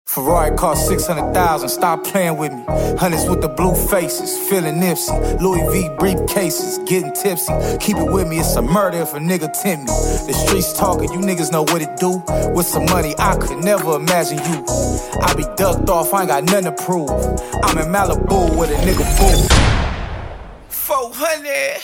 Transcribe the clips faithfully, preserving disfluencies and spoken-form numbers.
Ferrari cost six hundred thousand, stop playing with me. Hundreds with the blue faces, feeling Nipsey. Louis V briefcases, getting tipsy. Keep it with me, it's a murder if a nigga tempt me. The streets talking, you niggas know what it do. With some money, I could never imagine you. I be ducked off, I ain't got nothing to prove. I'm in Malibu with a nigga boo. four hundred.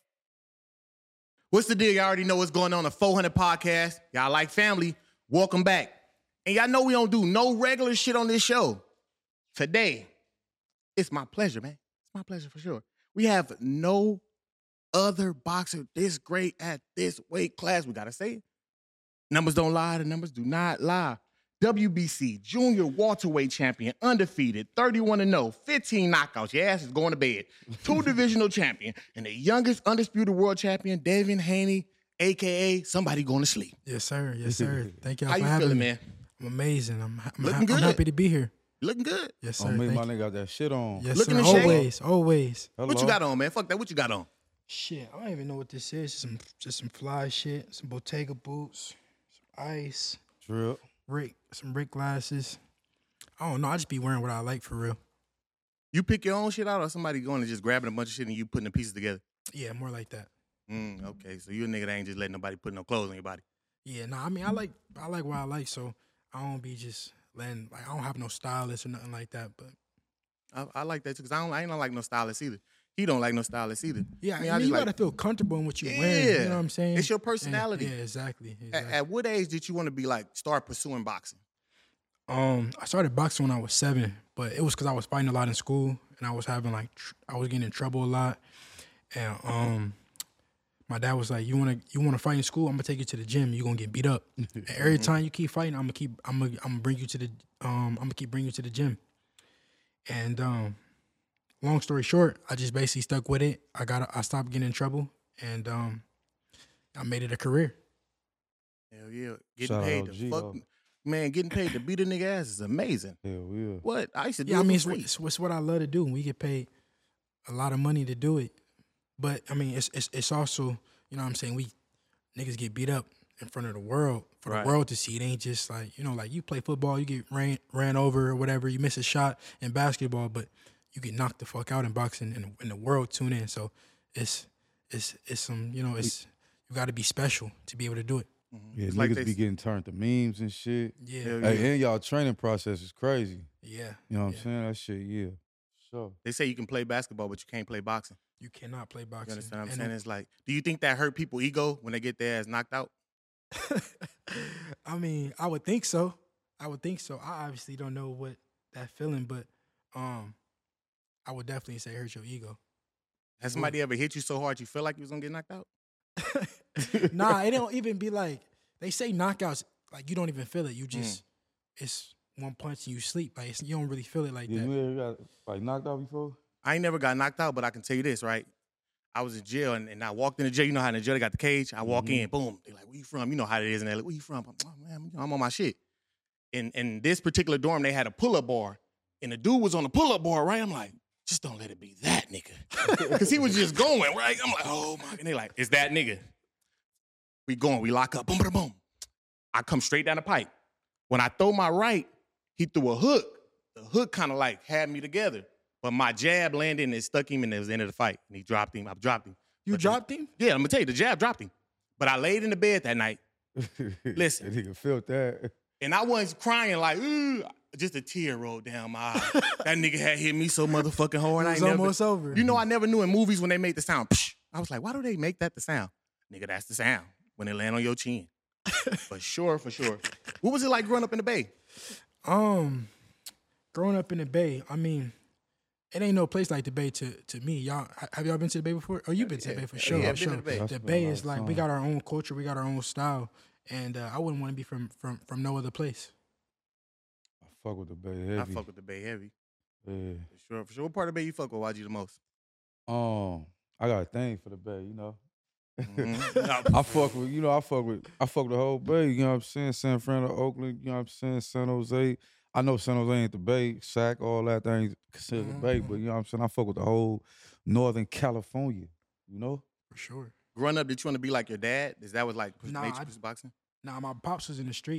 What's the deal? Y'all already know what's going on the four hundred podcast. Y'all like family. Welcome back. And y'all know we don't do no regular shit on this show. Today, it's my pleasure, man. It's my pleasure for sure. We have no other boxer this great at this weight class. We got to say it. Numbers don't lie. The numbers do not lie. W B C Junior Welterweight Champion, undefeated, thirty-one and oh, fifteen knockouts. Your ass is going to bed. Two divisional champion, and the youngest undisputed world champion, Devin Haney, a k a somebody going to sleep. Yes, sir. Yes, sir. Thank y'all How for you having feeling, me. man? I'm amazing. I'm, I'm, Looking ha- good. I'm happy to be here. Looking good. Yes, sir. Oh, me, Thank my you. nigga got that shit on. Yes, Looking sir. in shape. Always, always. Hello? What you got on, man? Fuck that. What you got on? Shit, I don't even know what this is. Just some, just some fly shit. Some Bottega boots, some ice, Drip. Rick, some Rick glasses. I don't know. I just be wearing what I like for real. You pick your own shit out, or somebody going and just grabbing a bunch of shit and you putting the pieces together? Yeah, more like that. Mm, okay, so you a nigga that ain't just letting nobody put no clothes on your body. Yeah, no, I mean, I like, I like what I like, so I don't be just letting, like, I don't have no stylist or nothing like that, but. I, I like that too, because I don't I ain't don't like no stylist either. He don't like no stylist either. Yeah, I mean, I you just gotta like- feel comfortable in what you're Yeah. wearing. You know what I'm saying? It's your And- personality. yeah, exactly. At, exactly. at what age did you want to be like start pursuing boxing? Um, I started boxing when I was seven, but it was because I was fighting a lot in school, and I was having like tr- I was getting in trouble a lot, and um, my dad was like, "You wanna you wanna fight in school? I'm gonna take you to the gym. You are gonna get beat up. And every time you keep fighting, I'm gonna keep I'm gonna I'm gonna bring you to the um I'm gonna keep bringing you to the gym." And um, long story short, I just basically stuck with it. I got I stopped getting in trouble, and um, I made it a career. Hell yeah, getting Shout paid out to G, fuck, though. man, getting paid to beat a nigga ass is amazing. Hell yeah. What I used to do Yeah, I it mean, for it's, free. what- it's, it's what I love to do. We get paid a lot of money to do it. But, I mean, it's it's, it's also, you know what I'm saying, we niggas get beat up in front of the world for Right. the world to see. It ain't just like, you know, like you play football, you get ran, ran over or whatever, you miss a shot in basketball, but you get knocked the fuck out in boxing and, and the world tune in. So it's, it's, it's some, you know, it's, you got to be special to be able to do it. Yeah, It's niggas like they- be getting turned to memes and shit. Yeah. Hell Hey, and y'all training process is crazy. Yeah. You know what Yeah. I'm saying? That shit, yeah. Sure. They say you can play basketball, but you can't play boxing. You cannot play You boxing. understand what I'm And saying? It's like, do you think that hurt people ego when they get their ass knocked out? I mean, I would think so. I would think so. I obviously don't know what that feeling, but um, I would definitely say hurt your ego. Has somebody ever hit you so hard you feel like you was gonna get knocked out? Nah, it don't even be like they say knockouts. Like you don't even feel it. You just it's one punch and you sleep. Like it's, you don't really feel it like Yeah, that. you ever got like knocked out before? I ain't never got knocked out, but I can tell you this, right? I was in jail and, and I walked in the jail. You know how in the jail they got the cage? I walk in, boom. They're like, where you from? You know how it is in L A. Where you from? I'm, oh, man, I'm on my shit. In, in this particular dorm, they had a pull-up bar. And the dude was on the pull-up bar, right? I'm like, just don't let it be that nigga. Because he was just going, right? I'm like, oh, my. And they like, it's that nigga. We going. We lock up. Boom, boom, boom. I come straight down the pipe. When I throw my right, he threw a hook. The hook kind of like had me together. But my jab landed and it stuck him and it was the end of the fight. And he dropped him. I dropped him. You But the- dropped him? Yeah, I'm going to tell you, the jab dropped him. But I laid in the bed that night Listen. That nigga felt that. and I wasn't crying like, ooh, just a tear rolled down my eye. That nigga had hit me so motherfucking hard. It I was ain't never, almost over. You know, I never knew in movies when they make the sound, psh, I was like, why do they make that the sound? Nigga, that's the sound when they land on your chin. For sure, for sure. What was it like growing up in the Bay? Um, growing up in the Bay, I mean, it ain't no place like the Bay to to me. Y'all ha- have y'all been to the Bay before? Oh, you been to the Bay for sure. yeah, for I've been to sure. the Bay. The That's Bay been a is lot like of we time. got our own culture, we got our own style, and uh, I wouldn't want to be from from from no other place. I fuck with the Bay heavy. I fuck with the Bay heavy. Yeah. For sure, for sure. What part of the Bay you fuck with Y G the most? Um, I got a thing for the Bay, you know. Mhm. I fuck with, you know, I fuck with, I fuck with the whole Bay. You know what I'm saying? San Fran, Oakland. You know what I'm saying? San Jose. I know San Jose ain't the Bay. Sac, all that thing considered the Bay, but you know what I'm saying? I fuck with the whole Northern California. You know? For sure. Growing up, did you want to be like your dad? Is that was like Nah, nature I- was boxing? Nah, my pops was in the streets,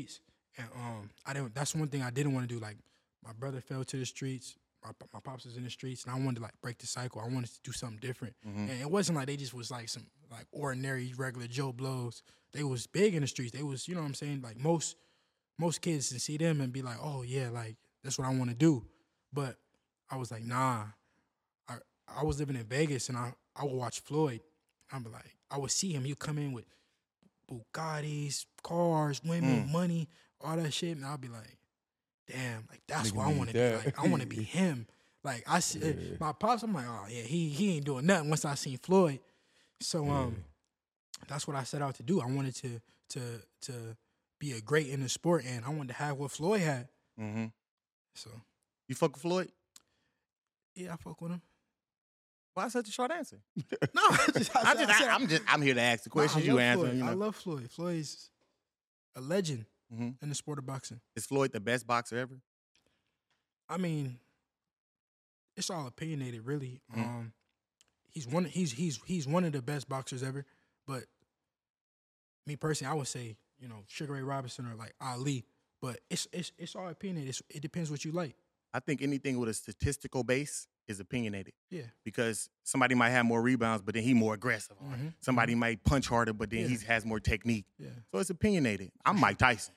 And um, I didn't. That's one thing I didn't want to do. Like my brother fell to the streets. My, my pops was in the streets, and I wanted to like break the cycle. I wanted to do something different. Mm-hmm. And it wasn't like they just was like some like ordinary regular Joe Blows. They was big in the streets. They was, you know what I'm saying? Like most most kids to see them and be like, oh yeah, like that's what I want to do. But I was like, nah. I I was living in Vegas, and I I would watch Floyd. I'd be like, I would see him. He'd come in with Bugattis, cars, women, Mm. money, all that shit, and I'd be like, damn, like that's Nigga what I need want to be. that. Like I want to be him. Like I see Yeah. my pops. I'm like, oh yeah, he he ain't doing nothing. Once I seen Floyd, so um, that's what I set out to do. I wanted to to to be a great in the sport, and I wanted to have what Floyd had. Mm-hmm. So You fuck with Floyd? yeah, I fuck with him. Why such a short answer? No, I just, I I said- just, I said- I, am just, I'm here to ask the Nah, I questions. You love answer. Floyd. You know, I love Floyd. Floyd's a legend Mhm. in the sport of boxing. Is Floyd the best boxer ever? I mean, it's all opinionated, really. Mhm. Um, he's one. He's he's he's one of the best boxers ever. But me personally, I would say, you know, Sugar Ray Robinson or like Ali. But it's it's it's all opinionated. It's, it depends what you like. I think anything with a statistical base is opinionated Yeah. because somebody might have more rebounds, but then he more aggressive. Or Mhm. somebody might punch harder, but then Yeah. he has more technique. Yeah. So it's opinionated. I'm Mike Tyson.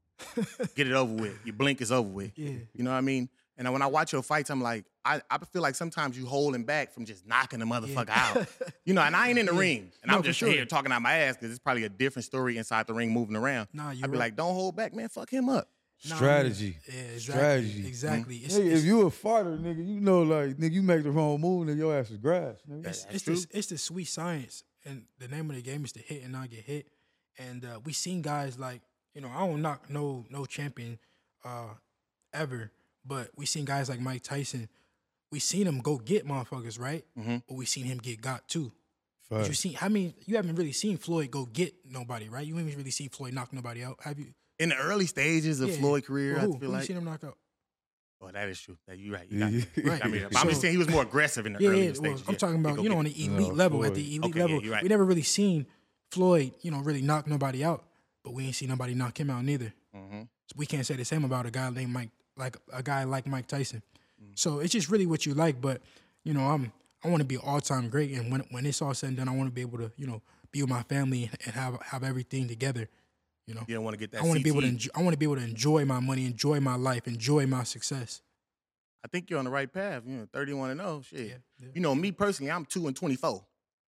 Get it over with. Your blink is over with. Yeah. You know what I mean? And when I watch your fights, I'm like, I, I feel like sometimes you holding back from just knocking the motherfucker out. You know, and I ain't in the Yeah. ring. And No, I'm for just sure. here talking out my ass because it's probably a different story inside the ring moving around. Nah, you're I'd be right. like, don't hold back, man. Fuck him up. Nah, Strategy. Yeah, exactly. Strategy. Exactly. It's, Nigga, it's, if you a fighter, nigga, you know, like, nigga, you make the wrong move, nigga, your ass is grass. Nigga. It's, That's it's, true. the, it's the sweet science, and the name of the game is to hit and not get hit. And uh, we seen guys like, you know, I don't knock no no champion uh, ever, but we seen guys like Mike Tyson. We seen him go get motherfuckers, right? Mm-hmm. But we seen him get got too. But Facts. you seen? I mean, you haven't really seen Floyd go get nobody, right? You haven't really seen Floyd knock nobody out, have you? In the early stages of Yeah. Floyd's career, Well, who? I feel Who like. you seen him knock out? Oh, that is true. That you right. You got me. Right. I mean, but I'm just So- saying he was more aggressive in the Yeah, earlier yeah. stages. Well, I'm yeah. talking He about go you know get on it. the elite No, level. At Floyd. the elite Okay, yeah, level, you're right. we never really seen Floyd, you know, really knock nobody out. But we ain't seen nobody knock him out neither. Mhm. So we can't say the same about a guy named Mike, like a guy like Mike Tyson. Mm. So it's just really what you like. But you know, I'm I want to be all time great, and when when it's all said and done, I want to be able to you know be with my family and have have everything together. You know, You don't want to get that I want to be able to C T E. enjoy, I want to be able to enjoy my money, enjoy my life, enjoy my success. I think you're on the right path. You know, thirty-one and oh, shit. Yeah, yeah. You know, me personally, I'm two and twenty-four.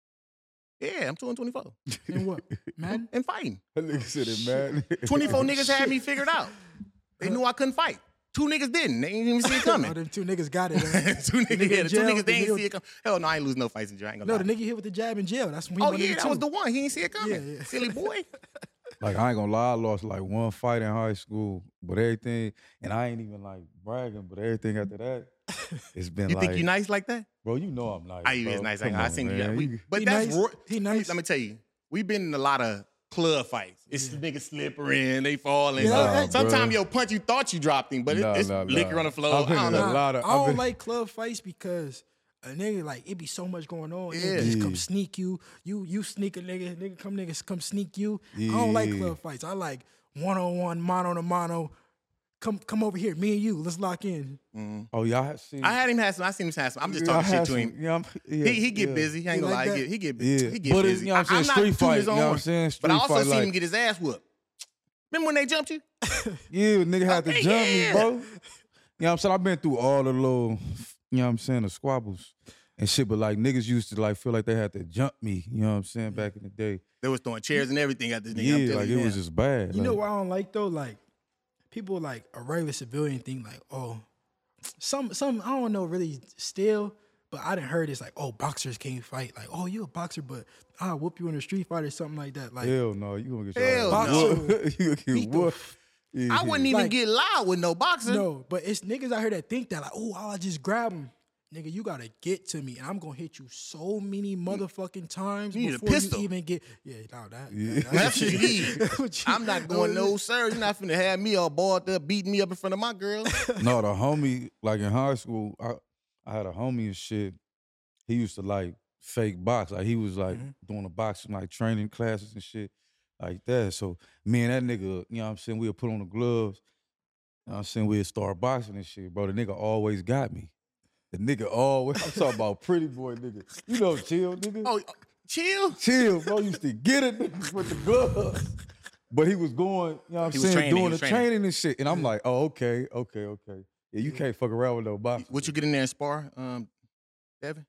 Yeah, I'm two and twenty-four. And what, man? And fighting. That nigga said it, man. twenty-four niggas had me figured out. They knew I couldn't fight. Two niggas didn't. They didn't even see it coming. Oh, them two niggas got it. Huh? two niggas, nigga yeah, in the two jail, niggas, they the ain't nigga- see it coming. Hell no, I ain't lose no fights in jail. I ain't gonna No, lie. the nigga hit with the jab in jail. That's when he Oh, wanted yeah, it that too. was the one. He ain't see it coming. Yeah, yeah. Silly boy. Like, I ain't gonna lie, I lost like one fight in high school, but everything, and I ain't even like bragging, but everything after that, it's been You like, think you nice like that? bro, you know I'm nice. I you bro. is nice. Come I on, seen you. man. We, but He that's nice. ro- He let me- nice. Let me tell you, we've been in a lot of club fights. It's Yeah. niggas slippery, they falling. Yeah, So that- Sometimes bruh. your punch, you thought you dropped him, but it, Nah, it's nah, liquor nah. on the floor. I've been I don't in know. a lot of- I don't I've been- like club fights because a nigga like it be so much going on. Yeah. Nigga just come Yeah. sneak you. You you sneak a nigga. Nigga come niggas come sneak you. I don't like Yeah. club fights. I like one on one, mano to mano. Come come over here, me and you. Let's lock in. Mhm. Oh, y'all have seen. I had him have some. I seen him have some. I'm just Yeah, I talking shit had to some- him. Yeah, I'm, yeah, He he get yeah. busy. I ain't You gonna like lie. He that? get he get Yeah, he get but it's, busy. you know what I'm saying, I'm not street tooting fight, his you know what I'm horn, saying, But I street also fight, seen like- him get his ass whooped. Remember when they jumped you? Yeah, nigga had to Okay, jump yeah. me, bro. You know what I'm saying? I've been through all the little, you know what I'm saying, the squabbles and shit, but like niggas used to like feel like they had to jump me, you know what I'm saying, back in the day. They was throwing chairs and everything at this nigga. I'm Yeah, telling like you it was now. just bad. You know like, what I don't like though? Like people like a regular civilian think like, oh, some some I don't know really still, but I didn't heard it's like, oh, boxers can't fight. Like, oh, you a boxer, but I'll whoop you in a street fight or something like that. Like Hell no, you gonna get Hell your ass no. whooped. You gonna beat get the whooped. Yeah. I wouldn't even Like- get loud with no boxing. No, but it's niggas out here that think that like, oh, I'll just grab him. Nigga, you gotta get to me, and I'm gonna hit you so many motherfucking times You need a before pistol. you even get. Yeah, no, that. Yeah. that- That's what you need. that's what you- I'm not going no, sir. You're not finna have me all balled up, beating me up in front of my girl. No, the homie, like in high school, I, I had a homie and shit. He used to like fake box. Like he was like Mhm. doing the boxing like training classes and shit. like that. So me and that nigga, you know what I'm saying, we'll put on the gloves. You know what I'm saying, we'll start boxing and shit, bro. The nigga always got me. The nigga always, I'm talking about pretty boy nigga. You know, chill, nigga. Oh, chill. Chill, bro. Used to get it with the gloves. But he was going, you know what I'm He was saying, training, he doing was the training. training and shit. And I'm like, oh, okay, okay, okay. Yeah, you can't fuck around with no boxing. What you get in there and spar, um, Devin?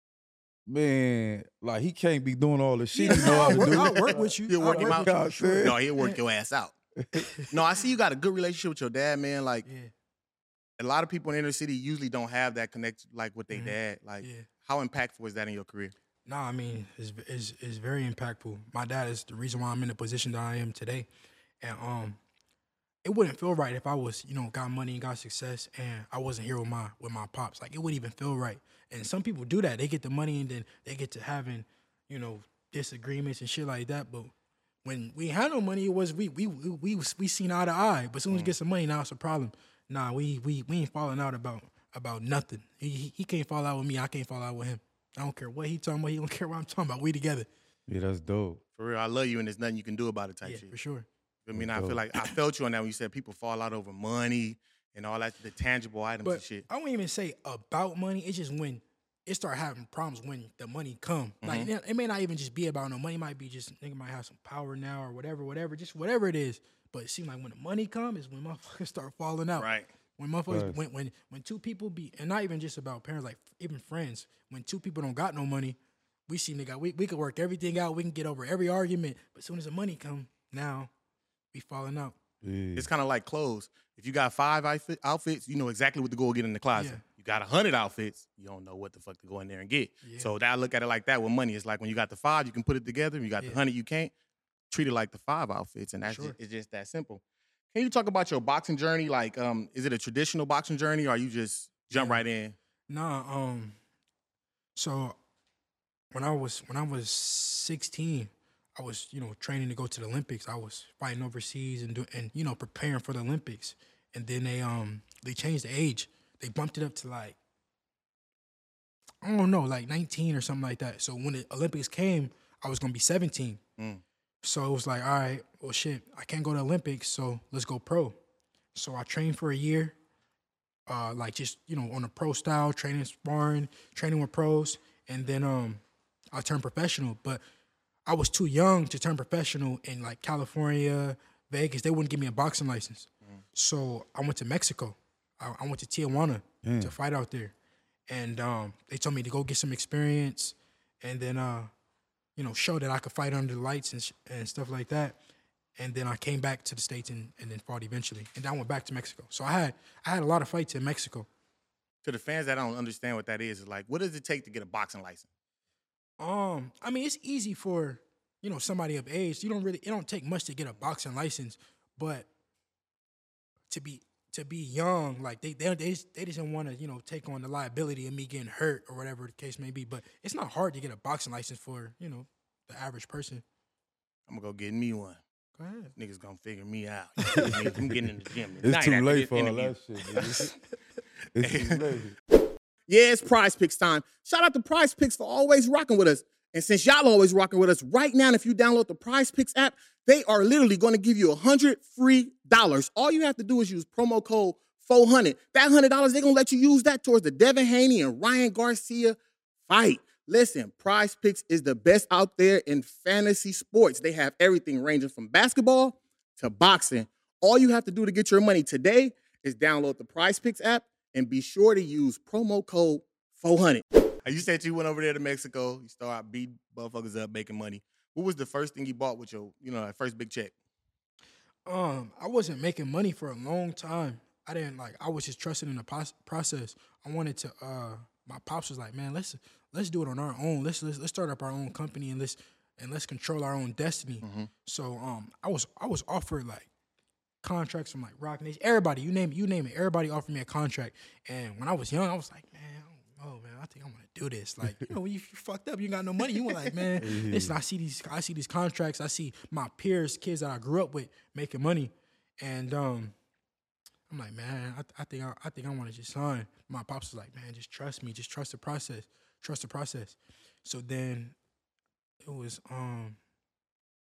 Man, like he can't be doing all the shit Yeah, he know how I'll to work, do. I'll work with you. You'll I'll work him work out? with you, God, sure. man. No, he'll work your ass out. No, I see you got a good relationship with your dad, man. Like, Yeah, a lot of people in the inner city usually don't have that connection, like with their Mhm. dad. Like, yeah. how impactful was that in your career? Nah, I mean, it's, it's it's very impactful. My dad is the reason why I'm in the position that I am today, and um, it wouldn't feel right if I was, you know, got money and got success, and I wasn't here with my with my pops. Like, it wouldn't even feel right. And some people do that. They get the money and then they get to having, you know, disagreements and shit like that. But when we had no money, it was we we we we, we seen eye to eye. But as soon as we get some money, now it's a problem. Nah, we we we ain't falling out about about nothing. He he, he can't fall out with me. I can't fall out with him. I don't care what he talking about. He don't care what I'm talking about. We together. Yeah, that's dope. For real, I love you, and there's nothing you can do about it. Type Yeah, shit. for sure. I mean, I feel like I felt you on that when you said people fall out over money and all that, the tangible items and But shit. I won't even say about money. It's just when it start having problems when the money come. Like Mm-hmm. it it may not even just be about no money. It might be just nigga might have some power now or whatever, whatever, just whatever it is. But it seems like when the money come is when motherfuckers start falling out. Right. When motherfuckers Right. when when when two people be and not even just about parents, like even friends. When two people don't got no money, we see nigga we we could work everything out. We can get over every argument. But as soon as the money come, now we falling out. Yeah. It's kind of like clothes. If you got five outfit, outfits, you know exactly what to go get in the closet. Yeah. You got a hundred outfits, you don't know what the fuck to go in there and get. Yeah. So that I look at it like that with money. It's like when you got the five, you can put it together. You got Yeah. the hundred, you can't. Treat it like the five outfits, and that's Sure. just, it's just that simple. Can you talk about your boxing journey? Like, um, is it a traditional boxing journey, or are you just jump Yeah. right in? Nah, um, so when I was when I was sixteen, I was you know training to go to the Olympics. I was fighting overseas and do, and you know preparing for the Olympics. And then they um they changed the age. They bumped it up to like I don't know, like nineteen or something like that. So when the Olympics came, I was gonna be seventeen. Mm. So it was like, all right, well shit, I can't go to Olympics, so let's go pro. So I trained for a year. Uh, like just you know on a pro style training, sparring, training with pros, and then um, I turned professional. But I was too young to turn professional in like California, Vegas. They wouldn't give me a boxing license, so I went to Mexico. I, I went to Tijuana Mm. to fight out there, and um, they told me to go get some experience, and then uh, you know show that I could fight under the lights and sh- and stuff like that. And then I came back to the States and, and then fought eventually. And then I went back to Mexico. So I had I had a lot of fights in Mexico. To the fans that don't understand what that is, is like, what does it take to get a boxing license? Um, I mean, it's easy for, you know, somebody of age. You don't really it don't take much to get a boxing license, but to be to be young, like they they they just, they just didn't want to, you know, take on the liability of me getting hurt or whatever the case may be. But it's not hard to get a boxing license for, you know, the average person. I'm gonna go get me one. Go ahead. Niggas gonna figure me out. I'm getting in the gym. It's tonight too after late this for all interview. that shit, nigga. It's too late. Yeah, it's Prize Picks time. Shout out to Prize Picks for always rocking with us. And since y'all always rocking with us right now, if you download the Prize Picks app, they are literally going to give you one hundred free dollars. All you have to do is use promo code four hundred. That one hundred dollars, they're going to let you use that towards the Devin Haney and Ryan Garcia fight. Listen, Prize Picks is the best out there in fantasy sports. They have everything ranging from basketball to boxing. All you have to do to get your money today is download the Prize Picks app and be sure to use promo code four hundred. You said you went over there to Mexico. You started beating motherfuckers up, making money. What was the first thing you bought with your, you know, that first big check? Um, I wasn't making money for a long time. I didn't like. I was just trusting in the pos- process. I wanted to. Uh, my pops was like, "Man, let's let's do it on our own. Let's let's, let's start up our own company and let's and let's control our own destiny." Mm-hmm. So um, I was I was offered like contracts from like Rock Nation, everybody. You name it, you name it. Everybody offered me a contract. And when I was young, I was like, "Man, I don't know, man. I think I'm gonna do this." Like, you know, when you, you fucked up, you got no money. You were like, "Man, listen, I see these I see these contracts. I see my peers, kids that I grew up with making money, and um." I'm like, man, I, I think I, I think I want to just sign. My pops was like, man, just trust me, just trust the process, trust the process. So then it was um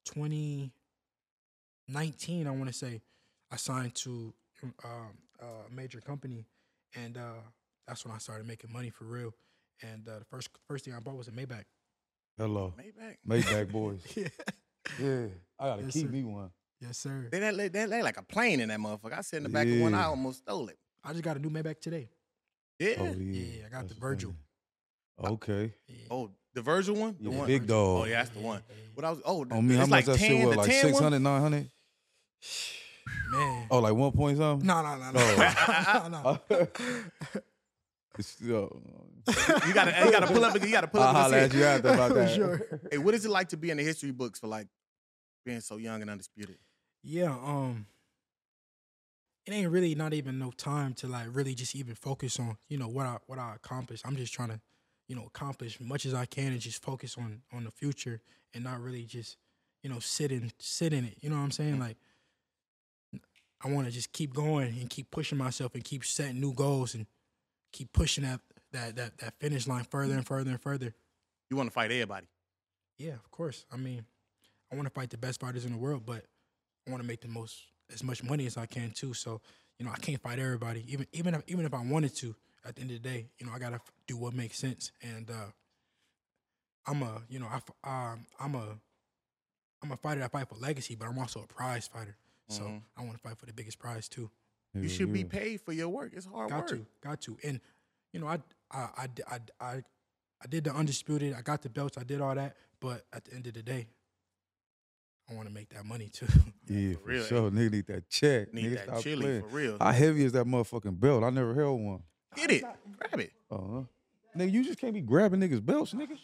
twenty nineteen, I want to say, I signed to um, a major company, and uh, that's when I started making money for real. And uh, the first first thing I bought was a Maybach. Hello. Maybach. Maybach boys. Yeah. Yeah. I gotta Yes, keep sir. me one. Yes, sir. They that, that, that like a plane in that motherfucker. I sat in the back of one. I Yeah. almost stole it. I just got a new Maybach today. Yeah. Oh Oh, yeah. Yeah, I got the That's Virgil. funny. Okay. Yeah. the Virgil one. The Yeah, one. big dog. Oh yeah, that's the one. Yeah, yeah. What I was. Oh, On me, how it's much like that shit ten. was? The Like ten six one? hundred, nine hundred? Man. Oh, like one point something? No, no, no, no. Oh. no, no. It's, uh, You gotta, you gotta pull up. You gotta pull I'll up. holler and at see you it. after about For that. sure. Hey, what is it like to be in the history books for like being so young and undisputed? Yeah, um, it ain't really not even no time to like really just even focus on, you know, what I what I accomplished. I'm just trying to, you know, accomplish as much as I can and just focus on on the future and not really just, you know, sit in sit in it. You know what I'm saying? Like I want to just keep going and keep pushing myself and keep setting new goals and keep pushing that that that that finish line further and further and further. You want to fight everybody. Yeah, of course. I mean, I want to fight the best fighters in the world, but I want to make the most as much money as I can too. So, you know, I can't fight everybody. Even even if, even if I wanted to, at the end of the day, you know, I gotta f- do what makes sense. And uh, I'm a, you know, I f- um, I'm a, I'm a fighter that fight for legacy, but I'm also a prize fighter. So Mhm. I want to fight for the biggest prize too. You should be paid for your work. It's hard Got work. to, got to. And you know, I, I, I, I, I, I did the undisputed. I got the belts. I did all that. But at the end of the day, I want to make that money too. Yeah, For for real, sure. Nigga need that check. Need Nigga that stop chili playing. for real. How heavy is that motherfucking belt? I never held one. Get it. Grab it. Uh-huh. Nigga, you just can't be grabbing niggas' belts, nigga.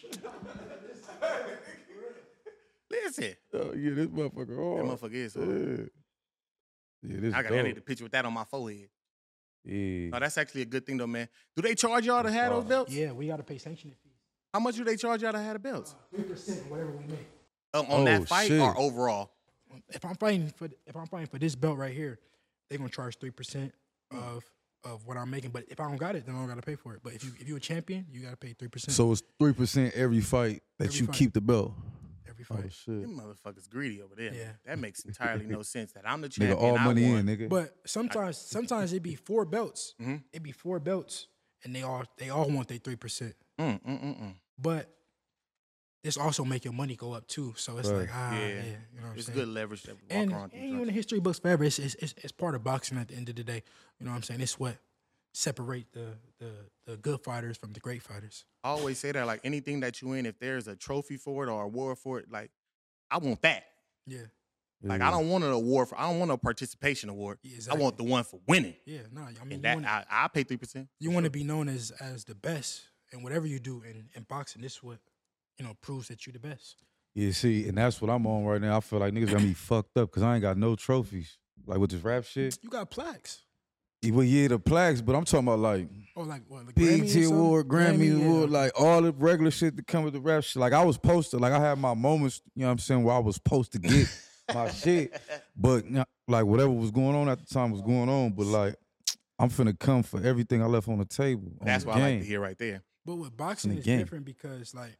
Listen. Oh, yeah, this motherfucker That hard. motherfucker is hard. Yeah, yeah this I got I need dope. a picture with that on my forehead. Yeah. No, that's actually a good thing though, man. Do they charge y'all to have those belts? Yeah, we got to pay sanctioning fees. How much do they charge y'all to have the belts? Three percent, whatever we make. Um, on Oh, that fight shit. or overall? If I'm fighting for if I'm fighting for this belt right here, they're gonna charge three percent of of what I'm making. But if I don't got it, then I don't gotta pay for it. But if you if you're a champion, you gotta pay three percent. So it's three percent every fight that Every you fight. keep the belt. every Oh, fight. shit. Them motherfuckers greedy over there. Yeah. That makes entirely no sense. That I'm the champion. Nigga, all I money won. in, nigga. But sometimes sometimes it be four belts. Mhm. It be four belts, and they all they all want their three percent. Mm, mm, mm, mm. But this also make your money go up too. So it's Right. like ah yeah, Yeah. you know what I'm It's saying? good leverage that we walk And, around. and you know, in the history books forever, it's, it's it's it's part of boxing at the end of the day. You know what I'm saying? It's what separate the the the good fighters from the great fighters. I always say that, like anything that you in, if there's a trophy for it or a award for it, like I want that. Yeah. Like Yeah. I don't want an award for. I don't want a participation award. Yeah, I exactly. want the one for winning. Yeah, no, I mean And you that want, I, I pay three percent. you want to be known as as the best in whatever you do in, in boxing. This is what you know proves that you're the best. Yeah, see, and that's what I'm on right now. I feel like niggas got me fucked up because I ain't got no trophies. Like with this rap shit. You got plaques. Yeah, Well, yeah, the plaques, but I'm talking about like Oh, like what? Like B E Grammy or T something? award, Grammy yeah. award, like all the regular shit that come with the rap shit. Like I was supposed to, like I had my moments, you know what I'm saying, where I was supposed to get my shit. But you know, like whatever was going on at the time was going on. But like I'm finna come for everything I left on the table. on That's the what I like game. to hear right there. But with boxing, the it's game. different because like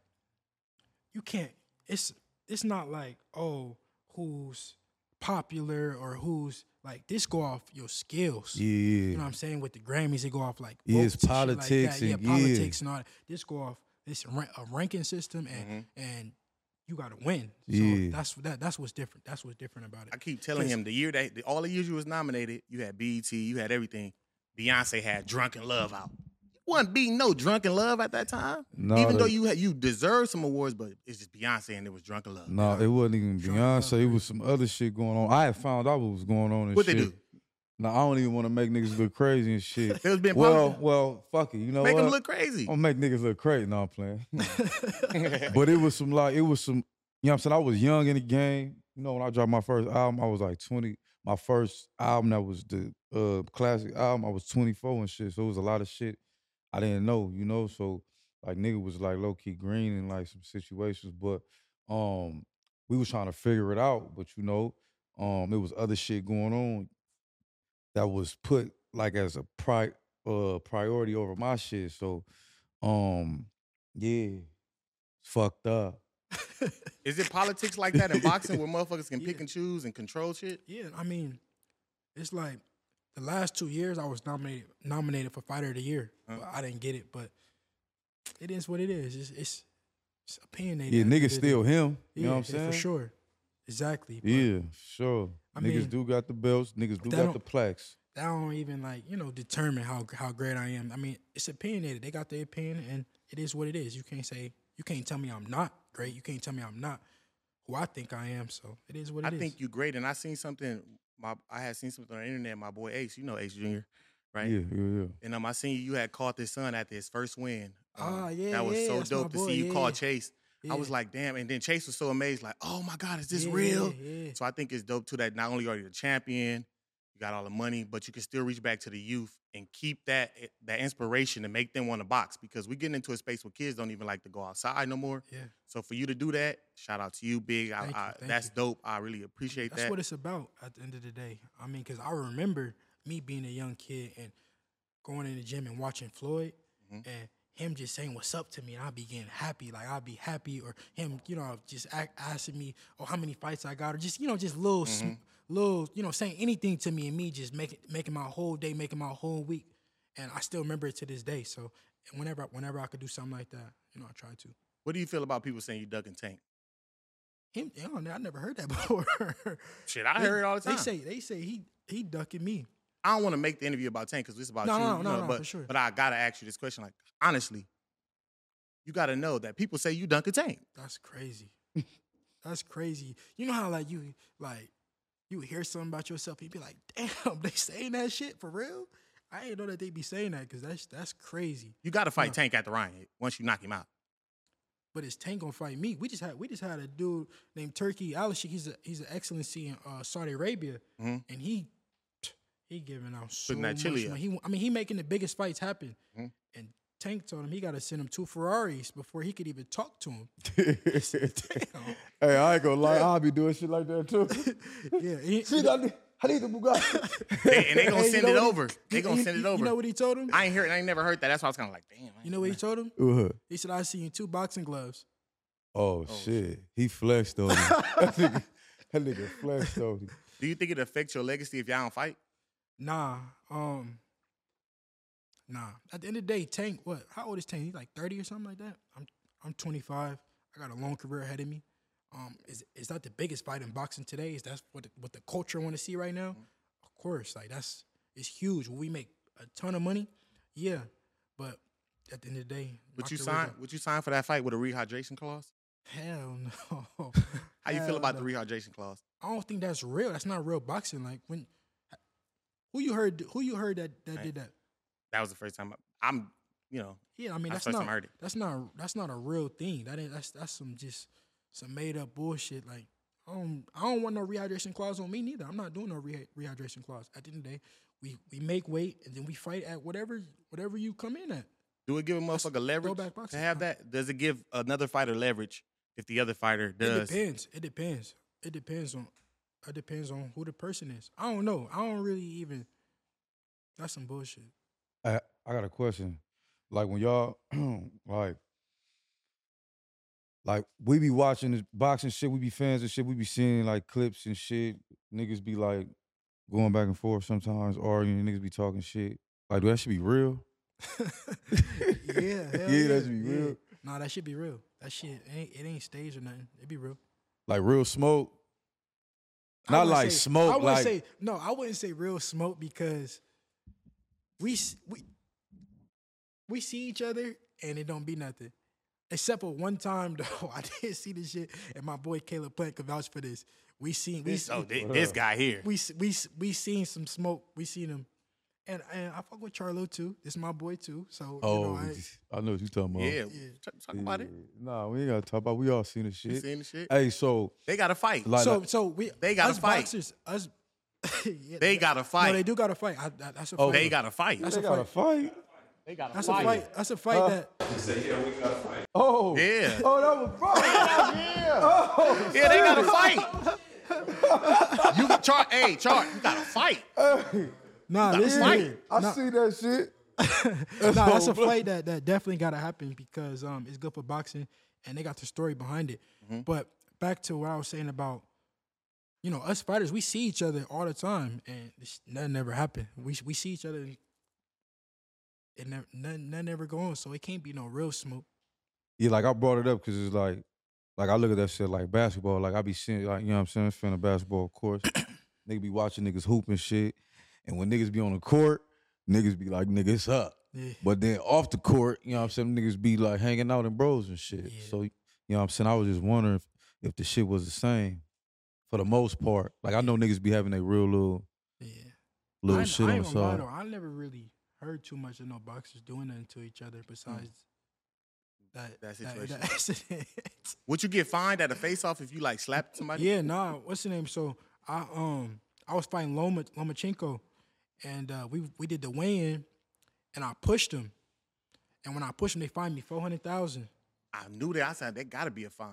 you can't. It's it's not like oh who's popular or who's like this go off your skills. Yeah, You know what I'm saying? With the Grammys, they go off like Yeah, it's votes and shit like politics that. Yeah, and- yeah. politics and all that. This go off this ra- a ranking system and and you got to win. So Yeah. that's that that's what's different. That's what's different about it. I keep telling him the year that the, all the years you was nominated, you had B E T, you had everything. Beyonce had Drunken Love out. You wasn't beating no Drunken Love at that time. No, Even that- though you had you deserved some awards, but it's just Beyonce and it was Drunken Love. No, it wasn't even Drunk Beyonce. It love, was some other shit going on. I had found out what was going on and What shit. they do? No, I don't even want to make niggas look crazy and shit. They was being well, public. well, fuck it. You know Make what? them look crazy. I'm gonna make niggas look crazy. No, I'm playing. But it was some like it was some. You know what I'm saying? I was young in the game. You know, when I dropped my first album, I was like twenty. My first album that was the uh, classic album, I was twenty-four and shit. So it was a lot of shit I didn't know. You know, so like nigga was like low key green in like some situations, but um, we was trying to figure it out. But you know, um, it was other shit going on that was put like as a pri- uh, priority over my shit. So, um, yeah, it's fucked up. Is it politics like that in boxing where motherfuckers can pick and choose and control shit? Yeah, I mean, it's like the last two years I was nominated nominated for Fighter of the Year, Huh? but I didn't get it. But it is what it is. It's it's, it's opinionated. Yeah, at the end niggas of the still day. him. You Yeah, know what I'm yeah, saying? for sure. Exactly. But Yeah, sure. I niggas mean, do got the belts. Niggas do that got don't- the plaques. that don't even like you know determine how how great I am. I mean, it's opinionated. They got their opinion, and it is what it is. You can't say you can't tell me I'm not great. You can't tell me I'm not who I think I am. So it is what it I is. think you great, and I seen something. My I had seen something on the internet. My boy Ace, you know Ace Junior, right? Yeah, yeah, yeah. And um, I seen you, you had caught this son after his first win. Um, Ah, yeah, that was yeah, so that's my dope to boy, see you yeah, call yeah. Chase. I was Yeah. like, damn. And then Chase was so amazed, like, oh my God, is this Yeah, real? yeah, yeah. So I think it's dope too that not only are you the champion, you got all the money, but you can still reach back to the youth and keep that that inspiration to make them want to box, because we're getting into a space where kids don't even like to go outside no more. Yeah. So for you to do that, shout out to you, Big. I, Thank you, I, thank that's you. dope. I really appreciate That's that. what it's about at the end of the day. I mean, because I remember me being a young kid and going in the gym and watching Floyd Mhm. and him just saying what's up to me, and I'd be getting happy. Like, I'd be happy, or him, you know, just act, asking me, oh, how many fights I got, or just, you know, just little, sm- Mhm. little, you know, saying anything to me, and me just making making my whole day, making my whole week. And I still remember it to this day. So whenever whenever I could do something like that, you know, I try to. What do you feel about people saying you duck and tank? Him, you know, I never heard that before. Shit, I They- hear it all the time. They say they say he he ducking me. I don't want to make the interview about Tank because it's about No, you. no, you no, know, no, but, for sure. but I gotta ask you this question. Like, honestly, you gotta know that people say you dunk a tank. That's crazy. That's crazy. You know how like you like you hear something about yourself, and you be like, damn, they saying that shit for real? I didn't know that they be saying that because that's that's crazy. You gotta fight No. Tank at the Ryan once you knock him out. But it's Tank gonna fight me. We just had we just had a dude named Turkey Alashik. He's a he's an excellency in uh, Saudi Arabia, Mhm. and he he giving out so Putting that much chili money. up. He, I mean, he making the biggest fights happen. Mhm. And Tank told him he got to send him two Ferraris before he could even talk to him. Damn. Hey, I ain't gonna lie, I'll be doing shit like that too. Yeah, he, See, I need, I need the Bugatti. They- and they gonna Hey, you send know it what he- over. They he- gonna he- send it you- over. You know what he told him? I ain't heard. I ain't never heard that. That's why I was kind of like, damn. I You know what he told him? Uh-huh. He said, "I see you in two boxing gloves." Oh, shit. He flexed on me. that, nigga, that nigga flexed on me. Do you think it affects your legacy if y'all don't fight? Nah, um, nah. At the end of the day, Tank, what? How old is Tank? He's like thirty or something like that. I'm I'm twenty-five. I got a long career ahead of me. Um, is is that the biggest fight in boxing today? Is that what the, what the culture want to see right now? Of course, like that's it's huge. Will we make a ton of money? Yeah, but at the end of the day, Would my you career sign? gon- Would you sign for that fight with a rehydration clause? Hell no. How you feel Hell about no. the rehydration clause? I don't think that's real. That's not real boxing. Like when who you heard who you heard that that Right. did that? That was the first time I, I'm. You know, Yeah, I mean That's that's, the first not time I heard it. that's not that's not a real thing. That ain't that's that's some just some made up bullshit. Like I don't I don't want no rehydration clause on me neither. I'm not doing no rehy- rehydration clause. At the end of the day, we we make weight and then we fight at whatever whatever you come in at. do it give a motherfucker leverage throwback to boxing. have that? Does it give another fighter leverage if the other fighter It does? depends. It depends. It depends on it depends on who the person is. I don't know. I don't really even. That's some bullshit. I, I got a question. Like when y'all like like we be watching this boxing shit, we be fans of shit, we be seeing like clips and shit. Niggas be like going back and forth sometimes, arguing, niggas be talking shit. Like, do that should be real? Yeah, hell Yeah, that should be yeah. real. Nah, that should be real. That shit ain't it ain't staged or nothing. It be real. Like real smoke. I Not wouldn't like say- smoke, I wouldn't like- say no. I wouldn't say real smoke because we s- we we see each other and it don't be nothing. Except for one time though, I did see this shit, and my boy Caleb Plant could vouch for this. We seen we This, oh, see- thi- this guy here. we s- we s- we seen some smoke. We seen him, and and I fuck with Charlo too. This is my boy too. So Oh, you know, I, I know what you talking about. Yeah, Yeah. Talk, talk about it. Yeah. Nah, we ain't gotta talk about. We all seen the You shit. seen the shit? Hey, so They got to fight. like, so like- so we They gotta us fight. boxers us. yeah, They gotta fight. No, they do gotta fight. I, that, that's a Oh, fact. They got to fight. That's they a gotta fight. They got to That's a fight. That's a fight that. Oh, Yeah. oh, that was fun. yeah. Yeah, they got to fight. you Char, hey, Char, you got to fight. Nah, gotta listen. fight. I Nah. see that shit. Nah, that's a So, fight that, that definitely gotta happen because um it's good for boxing and they got the story behind it. Mhm. But back to what I was saying about, you know, us fighters, we see each other all the time, and this, nothing ever happened. We we see each other, and never, nothing, nothing ever go on, so it can't be no real smoke. Yeah, like I brought it up because it's like, like I look at that shit like basketball. Like I be seeing, like, you know what I'm saying, I'm fan of basketball, of course. Niggas be watching niggas hoop and shit. And when niggas be on the court, niggas be like, nigga, it's up. Yeah. But then off the court, you know what I'm saying, niggas be like hanging out in bros and shit. Yeah. So, you know what I'm saying, I was just wondering if, if the shit was the same for the most part. Like I know niggas be having a real little, Yeah. little I, shit I on ain't the gonna lie, side. though, I never really heard too much of no boxers doing nothing to each other besides that, That that, situation. that accident. Would you get fined at a face-off if you like slapped somebody? Yeah, nah. What's the name? So I um I was fighting Loma Lomachenko, and uh, we we did the weigh-in, and I pushed him, and when I pushed him, they fined me four hundred thousand. I knew that. I said that got to be a fine.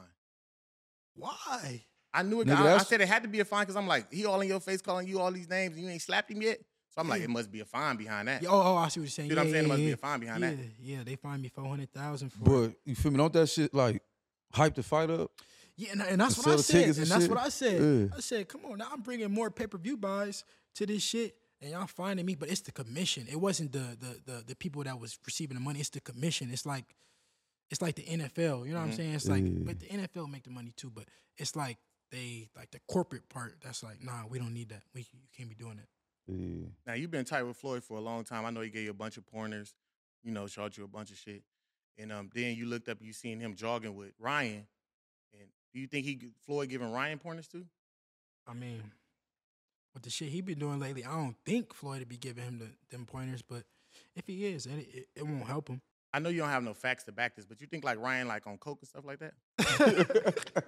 Why? I knew it. Nigga, I, I that's- said it had to be a fine because I'm like, he all in your face calling you all these names and you ain't slapped him yet. So I'm like, Yeah. it must be a fine behind that. Yeah, oh, oh, I see what you're saying. You know what I'm Yeah, saying? There yeah, must be yeah. a fine behind yeah, that. Yeah, they fined me four hundred thousand for. But you feel me? Don't that shit like hype the fight up? Yeah, and, and that's To what I sell the said. tickets And and that's shit? what I said. Yeah. I said, come on, now I'm bringing more pay per view buys to this shit, and y'all finding me, but it's the commission. It wasn't the the the, the people that was receiving the money. It's the commission. It's like it's like the N F L. You know what I'm saying? It's like, Yeah. but the N F L make the money too. But it's like they like the corporate part. That's like, nah, we don't need that. We you can't be doing that. Yeah. Now, you've been tight with Floyd for a long time. I know he gave you a bunch of pointers, you know, showed you a bunch of shit. And um, then you looked up, you seen him jogging with Ryan. And do you think he Floyd giving Ryan pointers too? I mean, with the shit he been doing lately, I don't think Floyd would be giving him the, them pointers. But if he is, it, it, it won't help him. I know you don't have no facts to back this, but you think like Ryan like on coke and stuff like that?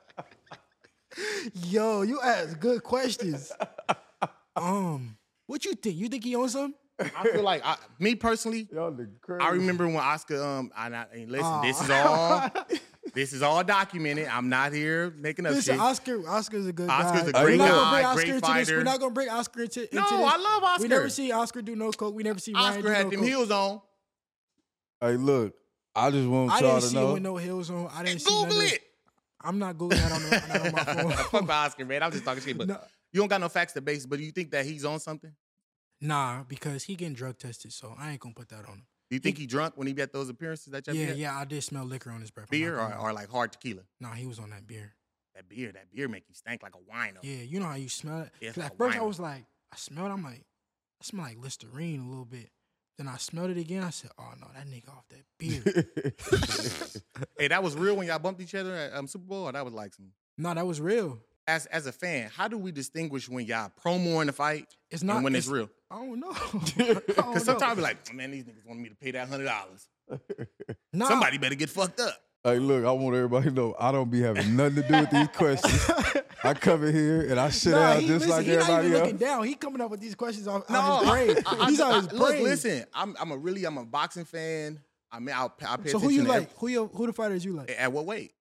Yo, you ask good questions. um, what you think? You think he on something? I feel like I, me personally, Y'all nigga crazy. I remember when Oscar um I not and listen, Aw. this is all this is all documented. I'm not here making up Listen, shit. Oscar, Oscar's a good Oscar's guy. a We're great not gonna guy, bring Oscar great into this. We're fighter. not gonna bring Oscar into, into No, this. I love Oscar. We never see Oscar do no coke. We never see Ryan Oscar do had no them coke. heels on. Hey, look, I just want I y'all didn't to see know. him with no heels on. I didn't see Google none of it. I'm not googling that on, the, not on my phone. Fuck Oscar, man. I'm just talking shit, but No. you don't got no facts to base. But do you think that he's on something? Nah, because he getting drug tested, so I ain't gonna put that on him. Do you think he drunk when he be at those appearances that y'all Yeah, be at? yeah, I did smell liquor on his breath. I'm Beer not or, gonna lie. or like hard tequila? Nah, he was on that beer. That beer, that beer make you stank like a wino. Yeah, you know how you smell it. Yeah, it's 'Cause like at a first I wino. was like, I smelled. I'm like, I smell like Listerine a little bit. Then I smelled it again. I said, oh no, that nigga off that beer. Hey, that was real when y'all bumped each other at um, Super Bowl, or that was like some. No, that was real. As as a fan, how do we distinguish when y'all promo in the fight It's not and when it's, real? I don't know. I don't Because know. sometimes I be like, man, these niggas want me to pay that hundred dollars. Nah, Somebody better get fucked up. Hey, look, I want everybody to know I don't be having nothing to do with these questions. I come in here and I sit Nah, down he, just listen, like he not everybody even else. looking down. He coming up with these questions off, No, on his brain. I- I- He's on his I- look, brain. listen, I'm I'm a really I'm a boxing fan. I mean, I'll, I'll pay So who attention you to like? Who you, who the fighters you like? every- at what weight?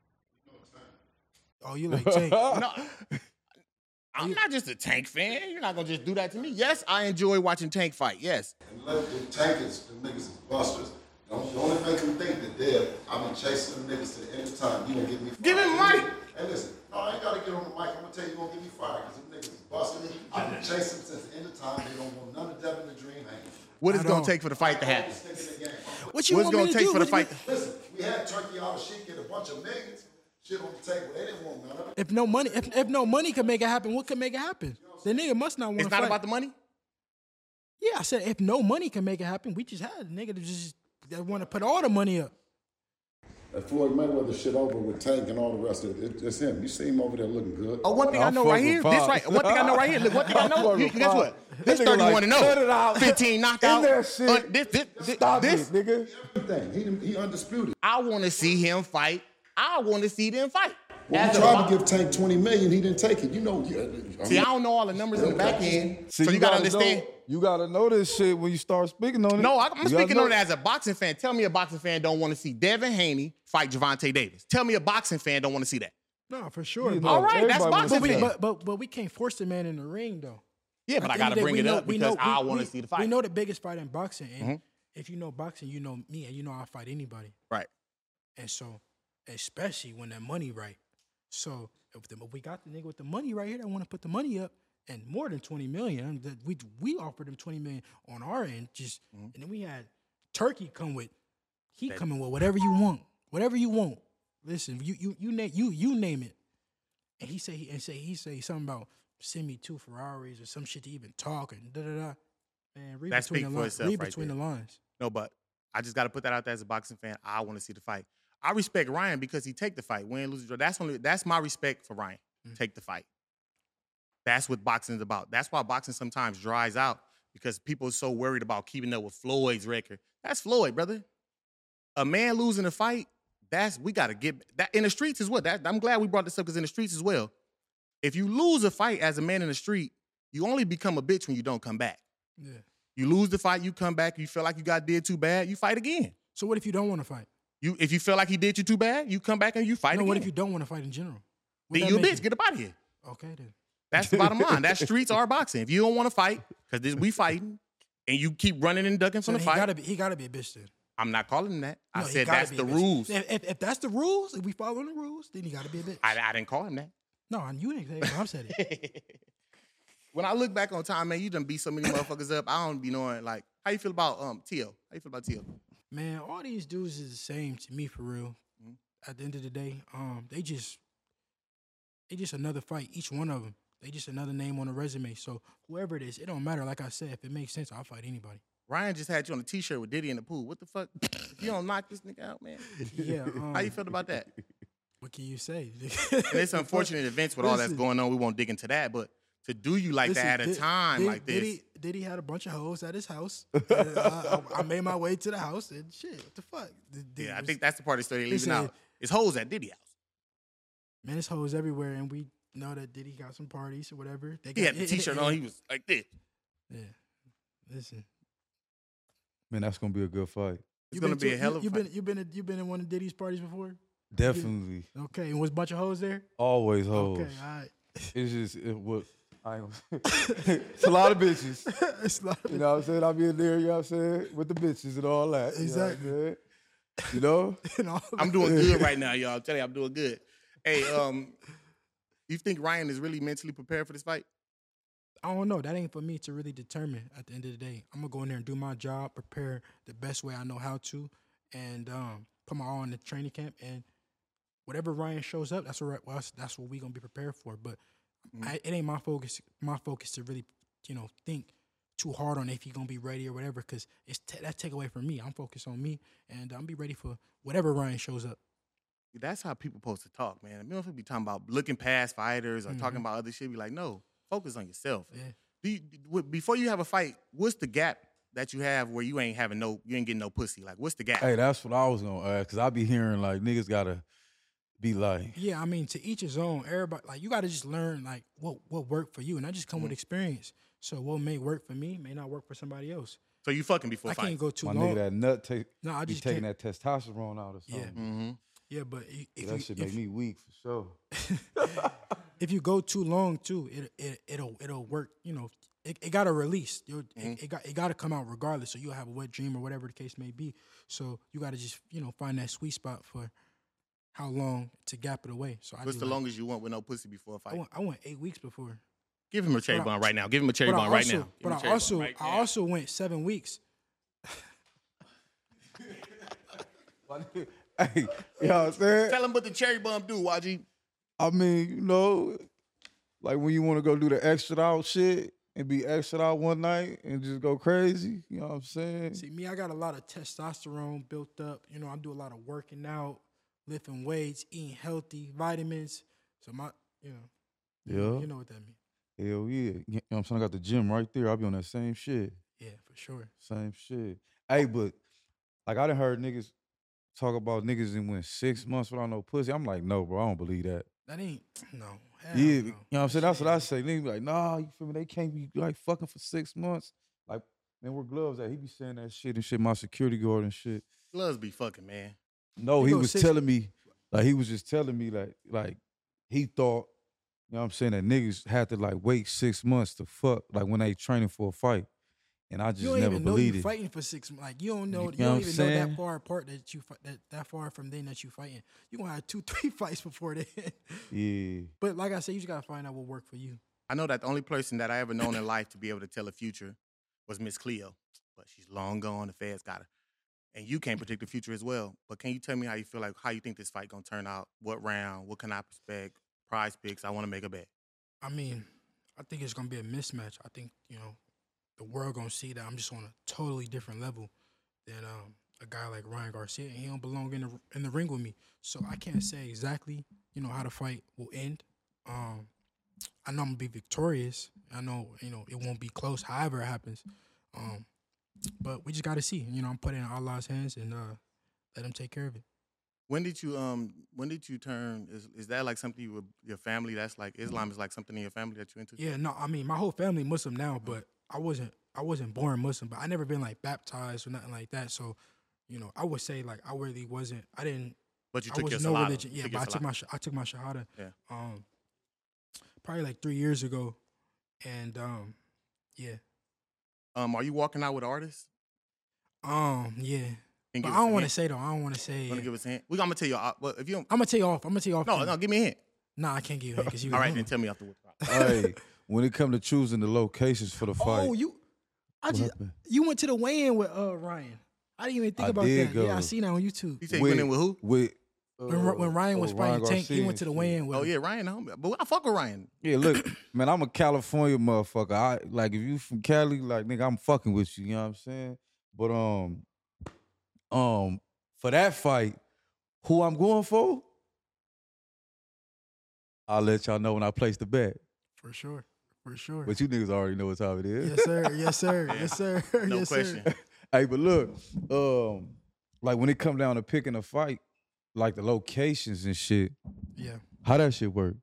Oh, you like Tank. No, I'm not just a Tank fan. You're not gonna just do that to me. Yes, I enjoy watching Tank fight. Yes, And let them tankers, them niggas is busters. Don't, don't make them think that they're, I've been chasing them niggas to the end of time. You gonna get me fired. Give him mic. Hey, listen, no, I ain't gotta get on the mic. I'm gonna tell you, you gonna get me fired because them niggas is busters. I've been chasing them since the end of time. They don't want none of Devin the Dream hanging. what is I it gonna don't. take for the fight to happen? Stick in the game. What you What's want me gonna to take do? for the What- fight? Listen, we had Turkey Al Sheik get a bunch of millions. Shit on the table. They didn't want none of it. If no money, if, if no money can make it happen, what can make it happen? The nigga must not want to It's fight. not about the money. Yeah, I said if no money can make it happen, we just had a nigga that just that want to put all the money up. That Floyd Mayweather shit over with Tank and all the rest of it, it, it's him. You see him over there looking good. Oh, one thing I I'll know fuck right with here. This Pop. right. One thing I know right here. Look, one thing I I'll know. fuck You, with guess Pop. what? This That nigga thirty-one and like, cut it zero. out. fifteen knockout. In that shit. Uh, this, this, this, Stop this, it, nigga. Everything. He, he undisputed. I want to see him fight. I want to see them fight. When As we a tried bo- to give Tank twenty million, he didn't take it. You know, you- I See, mean, I don't know all the numbers in the back end, See, so you, gotta, gotta understand. Know, you gotta know this shit when you start speaking on it. No, I'm You gotta speaking know- on it as a boxing fan. Tell me a boxing fan don't want to see Devin Haney fight Gervonta Davis. Tell me a boxing fan don't want to see that. No, for sure. You but- know, All right, that's everybody wanna boxing But we, fan. but, but but we can't force the man in the ring though. Yeah, but At I the end gotta of the day, bring we it know- up we because know- I we- want to we- see the We fight. know the biggest fight in boxing, and Mhm. if you know boxing, you know me, and you know I'll fight anybody. Right. And so especially when that money right. So if, the, if we got the nigga with the money right here, I want to put the money up and more than twenty million. That we we offered him twenty million on our end, just Mm-hmm. and then we had Turkey come with he That- coming with whatever you want, whatever you want. Listen, you you you name you you name it, and he say he and say he say something about send me two Ferraris or some shit to even talk and da da da. Man, read That between speak the for lines. itself Read right between there. the lines. No, but I just got to put that out there as a boxing fan. I want to see the fight. I respect Ryan because he take the fight, win, lose, draw. That's only that's my respect for Ryan. Mm. Take the fight. That's what boxing is about. That's why boxing sometimes dries out because people are so worried about keeping up with Floyd's record. That's Floyd, brother. A man losing a fight, that's we got to get that in the streets as well. That, I'm glad we brought this up because in the streets as well. If you lose a fight as a man in the street, you only become a bitch when you don't come back. Yeah. You lose the fight, you come back, you feel like you got did too bad, you fight again. So what if you don't want to fight? You if you feel like he did you too bad, you come back and you fight No, again. what if you don't want to fight in general? What then that you a make bitch, get up out of here. Okay then. That's the bottom line. That streets are boxing. If you don't want to fight, because we fighting, and you keep running and ducking So from the he fight, gotta be he gotta be a bitch then. I'm not calling him that. I No, he said gotta that's be the a bitch. rules. If, if, if that's the rules, if we follow the rules, then he gotta be a bitch. I, I didn't call him that. no, you didn't say it. I said it. When I look back on time, man, you done beat so many motherfuckers up. I don't be knowing, like, how you feel about um T O? How you feel about T O? Man, all these dudes is the same to me for real. Mhm. At the end of the day, um, they just they just another fight. Each one of them, they just another name on a resume. So whoever it is, it don't matter. Like I said, if it makes sense, I'll fight anybody. Ryan just had you on a T-shirt with Diddy in the pool. What the fuck? If you don't knock this nigga out, man. Yeah. Um, How you feel about that? What can you say? And it's unfortunate events with all that's Listen. going on. We won't dig into that, but to do you like Listen, that at a Did- time Did- like this, Diddy, Diddy had a bunch of hoes at his house. And I, I, I made my way to the house and shit. What the fuck? Did- Diddy yeah, I was- think that's the part of the story they're leaving Listen, out. It's hoes at Diddy house. man, there's hoes everywhere, and we know that Diddy got some parties or whatever. They He got, had the it- it- T-shirt it- on. He was like this. Yeah. Listen. Man, that's gonna be a good fight. It's You gonna been be a to- hell you, of a you fight. been you been in, you been in one of Diddy's parties before? Definitely, Okay, and was a bunch of hoes there? always hoes. Okay, all right. It's just it what I ain't gonna it's a lot of bitches. It's not, You know what I'm saying? I'll be in there, you know what I'm saying, with the bitches and all that. Exactly. You know? What I'm saying? You know? you know, I'm doing good right now, y'all. I'm telling you, I'm doing good. Hey, um, you think Ryan is really mentally prepared for this fight? I don't know. That ain't for me to really determine at the end of the day. I'm gonna go in there and do my job, prepare the best way I know how to, and um, put my all in the training camp. And whatever Ryan shows up, that's what well, that's, that's what we gonna be prepared for. But Mm-hmm. I, it ain't my focus. My focus to really, you know, think too hard on if he gonna be ready or whatever, because it's t- that take away from me. I'm focused on me, and I'm be ready for whatever Ryan shows up. That's how people supposed to talk, man. You don't have to be talking about looking past fighters or talking Mhm. about other shit. Be like, no, focus on yourself. Yeah. Do you, w- before you have a fight, what's the gap that you have where you ain't having no, you ain't getting no pussy? Like, what's the gap? Hey, that's what I was gonna ask, cause I be hearing like niggas gotta be like, Yeah, I mean, to each his own. Everybody, like, you got to just learn, like, what what worked for you, and I just come Mm-hmm. with experience. So what may work for me may not work for somebody else. So you fucking before I fight. can't go too my long. nigga that nut take no, I be just taking can't. that testosterone out or Yeah. something. Mm-hmm. Yeah, but i- if that you, shit if, make me weak for sure. if you go too long too, it, it it'll it'll work. You know, it, it got to release. You'll- Mm-hmm. It, it got it got to come out regardless. So you'll have a wet dream or whatever the case may be. So you got to just you know find that sweet spot for how long to gap it away. So I What's do the like- longest you want with no pussy before a I fight? went I went eight weeks before. Give him a cherry But I- bomb right now. Give him a cherry But I bomb right also, now. Give him but a I cherry also, bomb right I now. also went seven weeks. Hey, you know what I'm saying? Tell him what the cherry bomb do, Y G. I mean, you know, like when you want to go do the extra out shit and be extra out one night and just go crazy, you know what I'm saying? See, me, I got a lot of testosterone built up. You know, I do a lot of working out, lifting weights, eating healthy, vitamins. So my, you know, Yeah. you know what that means. Hell yeah. You know what I'm saying? I got the gym right there. I'll be on that same shit. Yeah, for sure. Same shit. Hey, but like I done heard niggas talk about niggas that went six months without no pussy. I'm like, no, bro, I don't believe that. That ain't no. Hell Yeah, no. you know what I'm saying? That's what I say. Niggas be like, nah, you feel me? They can't be like fucking for six months. Like, man, where Gloves at? He be saying that shit and shit, my security guard and shit. Gloves be fucking, man. No, You he go was six- telling me, like he was just telling me like, like he thought, you know what I'm saying, that niggas had to like wait six months to fuck, like when they training for a fight. and I just You don't never even know believed you it. fighting for six months. Like you don't know. You You, know don't what I'm even know saying? that far apart that you fi- that that far from then that you fighting. You gonna have two, three fights before then. Yeah. But like I said, you just gotta find out what worked for you. I know that the only person that I ever known in life to be able to tell the future was Miss Cleo, but she's long gone. The feds got her, and you can't predict the future as well. But can you tell me how you feel like how you think this fight gonna turn out? What round? What can I expect? Prize picks. I want to make a bet. I mean, I think it's gonna be a mismatch. I think you know the world gonna see that I'm just on a totally different level than um, a guy like Ryan Garcia, and he don't belong in the in the ring with me. So I can't say exactly you know how the fight will end. Um, I know I'm gonna be victorious. I know you know it won't be close. However it happens, um, but we just gotta see. You know, I'm putting it in Allah's hands and uh, let him take care of it. When did you um when did you turn is is that like something you with your family that's like Islam is like something in your family that you into? Yeah, no, I mean my whole family Muslim now, but I wasn't I wasn't born Muslim, but I never been like baptized or nothing like that. So, you know, I would say like I really wasn't. I didn't. But you I took was your no salada. religion. Yeah, Took but your I took salada. my sh- I took my shahada. Yeah. Um, probably like three years ago, and um, yeah, Um, are you walking out with artists? um, yeah. Can you But give I us a don't want to hint? say though. I don't want to say. Want to give us a hint? We gonna tell you. Uh, well, if you don't, I'm gonna tell you off. I'm gonna tell you off. no, camera. no, give me a hint. Nah, I can't give you because you. All right, then tell me off the whip. Hey, when it come to choosing the locations for the fight, Oh, you. I what just happened? you went to the weigh-in with uh Ryan. I didn't even think I about did that. go. Yeah, I seen that on YouTube. You said you went in with who? With uh, When, Ry- when Ryan was oh, fighting Ryan Tank, he Garcia went to the and weigh-in with Oh him. yeah, Ryan. homie. But I fuck with Ryan. Yeah, look, man, I'm a California motherfucker. I like if you from Cali, like nigga, I'm fucking with you. You know what I'm saying? But um, um, for that fight, who I'm going for, I'll let y'all know when I place the bet. For sure. For sure. But you niggas already know what time it is. Yes, sir. Yes, sir. Yes, sir. No yes, question. Sir. Hey, but look, um, like when it come down to picking a fight, like the locations and shit, Yeah. how that shit work?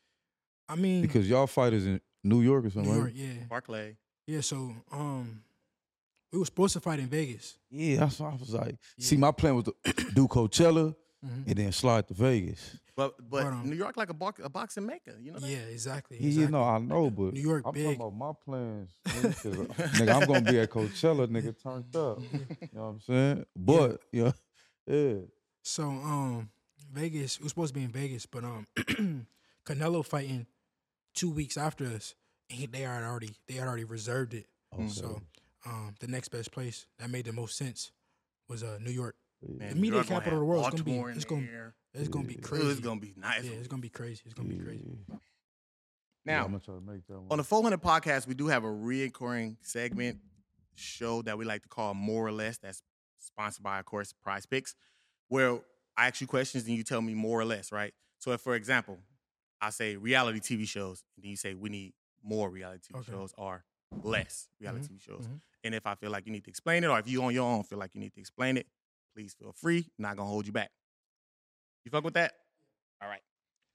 I mean, Because y'all fighters in New York or something, New right? York, yeah. Barclay. Yeah, so um, we were supposed to fight in Vegas. Yeah, that's what I was like. See, Yeah. my plan was to do Coachella Mhm. and then slide to Vegas. But but But, um, New York like a, box, a boxing mecca. You know that? Yeah, exactly. Yeah, exactly. you know, I know, but New York I'm big. talking about my plans. nigga, 'cause, uh, nigga, I'm gonna be at Coachella, nigga, turned up. You know what I'm saying? But yeah, yeah. So um, Vegas, we were supposed to be in Vegas, but um, Canelo fighting two weeks after us, and he, they had already they had already reserved it. Okay. So um, the next best place that made the most sense was uh New York. Man, The New media York gonna capital of the have world is gonna be Baltimore in it's gonna there. it's gonna be Yeah. crazy. It's gonna be nice. Yeah, it's gonna be crazy. It's gonna be crazy. Yeah. Now, Yeah, I'm gonna try to make that one. on the four hundred podcast, we do have a recurring segment show that we like to call More or Less. That's sponsored by, of course, Prize Picks, where I ask you questions and you tell me more or less, right? So, if, for example, I say reality T V shows, and then you say we need more reality T V Okay. shows or less reality Mhm, T V shows. mhm. And if I feel like you need to explain it, or if you on your own feel like you need to explain it, please feel free. Not gonna hold you back. You fuck with that? All right.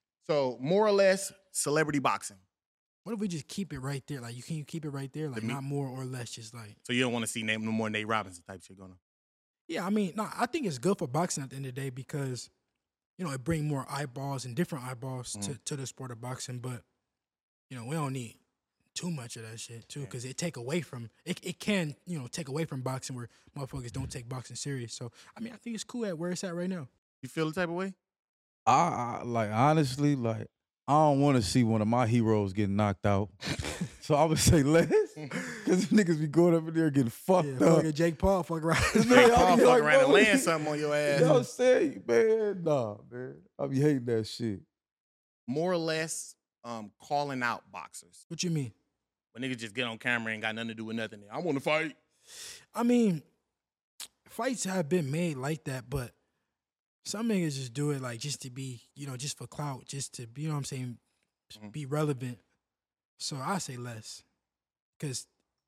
So, more or less celebrity boxing. What if we just keep it right there? Like, you can you keep it right there? Like, me- not more or less, just like. So you don't want to see name no more Nate Robinson type shit going on. Yeah, I mean, no, I think it's good for boxing at the end of the day because, you know, it bring more eyeballs and different eyeballs to, to the sport of boxing. But, you know, we don't need too much of that shit too because it take away from it. It can, you know, take away from boxing where motherfuckers don't take boxing serious. So, I mean, I think it's cool at where it's at right now. You feel the type of way? I, I like honestly, like I don't want to see one of my heroes getting knocked out. So I would say less, because niggas be going up in there getting fucked Yeah, up. fucking Jake Paul, fuck around. Jake Paul I be fuck like, around and bro, land something on your You know what I'm ass. saying, man? Nah, man. I be hating that shit. More or less um, calling out boxers. What you mean? When niggas just get on camera and got nothing to do with nothing. I want to fight. I mean, fights have been made like that, but some niggas just do it like just to be, you know, just for clout, just to be, you know what I'm saying, Mhm. be relevant. So I say less, because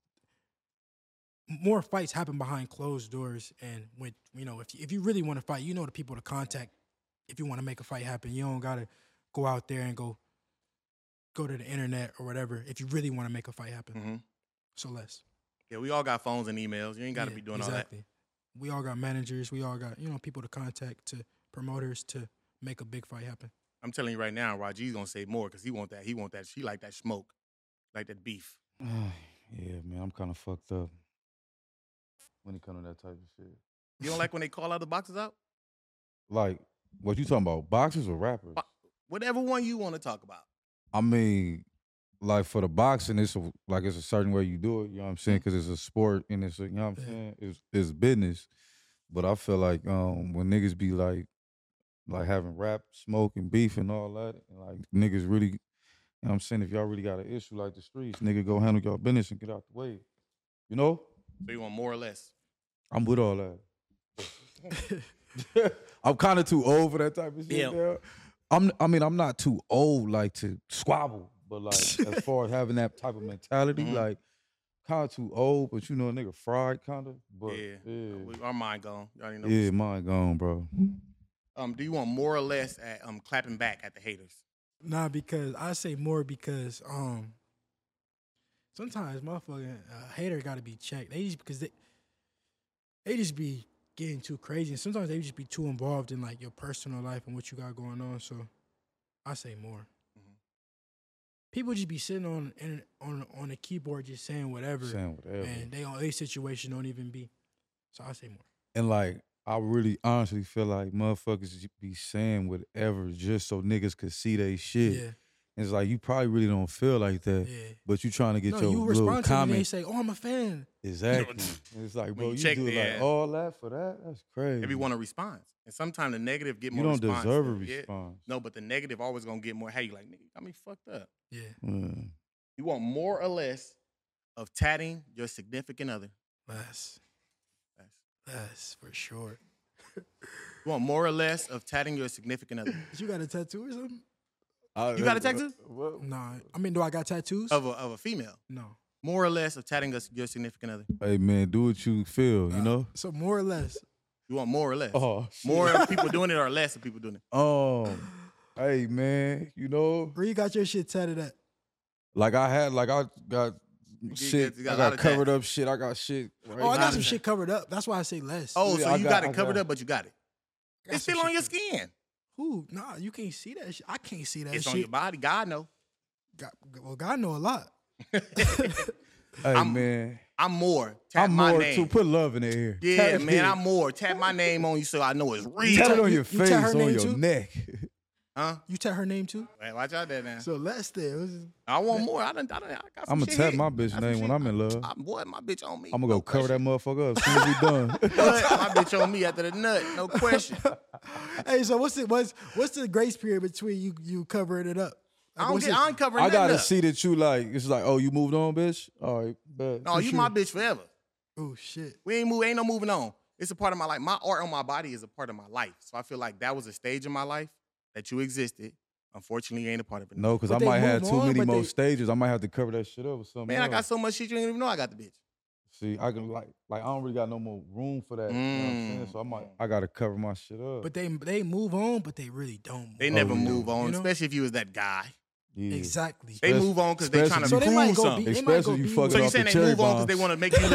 more fights happen behind closed doors, and when you know, if you, if you really want to fight, you know the people to contact. If you want to make a fight happen, you don't gotta go out there and go go to the internet or whatever. If you really want to make a fight happen, Mm-hmm. so less. Yeah, we all got phones and emails. You ain't got to Yeah, be doing exactly. We all got managers. We all got, you know, people to contact, to promoters to make a big fight happen. all that. I'm telling you right now, Raji's gonna say more because he want that. He want that. She like that smoke, like that beef. Yeah, man, I'm kind of fucked up. when it comes to that type of shit. You don't like when they call other boxers out? Like, what you talking about? Boxers or rappers? Bo- Whatever one you want to talk about. I mean, like for the boxing, it's a, like it's a certain way you do it. You know what I'm saying? Because it's a sport and it's a, you know what I'm saying? It's it's business. But I feel like um, when niggas be like like having rap, smoke, and beef and all that, and like niggas really, you know what I'm saying? If y'all really got an issue like the streets, nigga go handle y'all business and get out the way. You know? So you want more or less? I'm with all that. I'm kind of too old for that type of shit. Yeah. Yeah. I'm. I mean, I'm not too old like to squabble, but like as far as having that type of mentality, Mhm. like kind of too old. But you know, a nigga fried kind of. But Yeah. yeah, We- Our mind gone. You already know. yeah, mine gone, bro. Um, do you want more or less at um clapping back at the haters? Nah, because I say more because um sometimes motherfucking uh, hater got to be checked. They just because they they just be getting too crazy, and sometimes they just be too involved in like your personal life and what you got going on. So I say more. Mhm. People just be sitting on in, on on a keyboard just saying whatever, Saying whatever. and they on their situation don't even be. So I say more. And like, I really honestly feel like motherfuckers be saying whatever just so niggas could see they shit. Yeah, And it's like you probably really don't feel like that, yeah. but you trying to get No, your you little respond to them and they comment. say, "Oh, I'm a fan." Exactly. And it's like, When bro, you you, check do the- like yeah. all that for that? That's crazy. Everyone a response, and sometimes the negative get You more. don't response deserve a than- yeah. response. No, but the negative always gonna get more. Hey, you like nigga, you got me fucked up. Yeah, Yeah. You want more or less of tatting your significant other? less, Less. less for sure. You want more or less of tatting your significant other? You got a tattoo or something? You got a tattoo? What? Nah, I mean, do I got tattoos? Of a of a female? No. More or less of tatting us- your significant other? Hey man, do what you feel, you know? So more or less. You want more or less? Oh, shit. More of people doing it or less of people doing it? Um, hey man, you know, Where you got your shit tatted at? like I had, like I got You shit, got- you got I a lot got of covered tats. up shit. I got shit. Right Oh, I now. got some shit covered up. That's why I say less. Oh, Yeah, so I you got- got, I it covered got- up, but you got it. I got It's some still on shit your covered- skin. Who? Nah, you can't see that shit. I can't see that It's shit. on your body. God know. God, well, God know a lot. Hey I'm- man, I'm more. Tap I'm my more name. too. Put love in the air. Yeah, Tap man, it. I'm more. Tap my name on you so I know it's Tap real. it on You- your you face, tell her on name your too? neck. Huh? You tell her name too? Man, watch out there now. So less there. I want more. I done, I done, I got some I'm gonna shit tap hit. my I bitch got some name shit. when I'm in love. I, boy, my bitch on me. I'm gonna go no cover that question. motherfucker up as soon as we done. But my bitch on me after the nut. No question. Hey, so what's the what's what's the grace period between you you covering it up? Like, I don't what's get. it- I ain't covering I nothing gotta up. see that you like. It's like, oh, you moved on, bitch. All right, bet. No, you my bitch forever. Oh shit. We ain't move. Ain't no moving on. It's a part of my life. My art on my body is a part of my life. So I feel like that was a stage in my life that you existed. Unfortunately, you ain't a part of it. No, because I But they might have move too on, many but more they- stages. I might have to cover that shit up with something. Man, I got else. so much shit you ain't even know I got the bitch. See, I can like, like I don't really got no more room for that. You know what I'm saying? Mm. So I might, I gotta cover my shit up. But they they move on, but they really don't. Move They on. never yeah. move on, You know? especially if you was that guy. yeah. Exactly. They Especially- move on because they trying to especially- So they prove might go something. be- they might Especially go if you be fucking So you off saying the they cherry move on because they bombs. want to make you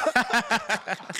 look?